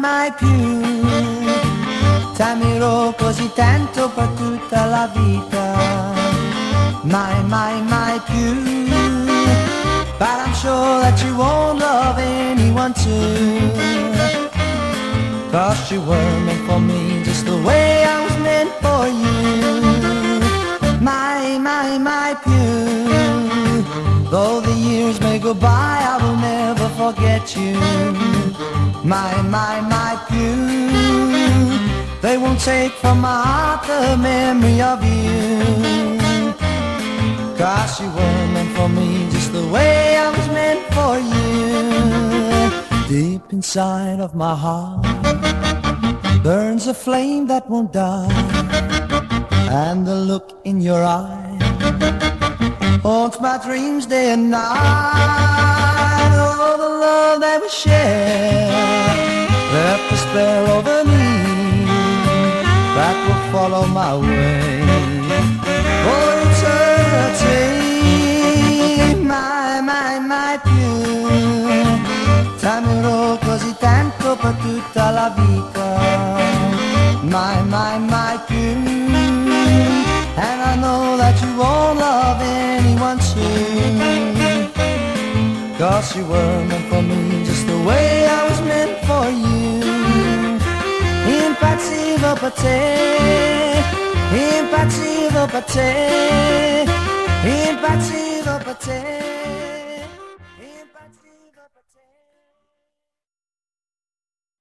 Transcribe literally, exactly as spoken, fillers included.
mai più t'amerò così tanto per tutta la vita, mai, mai, mai più. But I'm sure that you won't love anyone too, 'cause you were meant for me just the way I was meant for you. My, my, my più. Though the years may go by, I will never forget you. My, my, my più. They won't take from my heart the memory of you, 'cause you were meant for me just the way I was meant for you. Deep inside of my heart burns a flame that won't die, and the look in your eye haunts my dreams day and night. Oh, the love that we share left a spell over me that will follow my way for eternity. My, my, my più, t'amerò così tanto per tutta la vita. My, my, my più, and I know that you won't love anyone too, 'cause you were meant for me just the way I was meant for you. Impazzivo per te, impazzivo per te, impazzivo per te.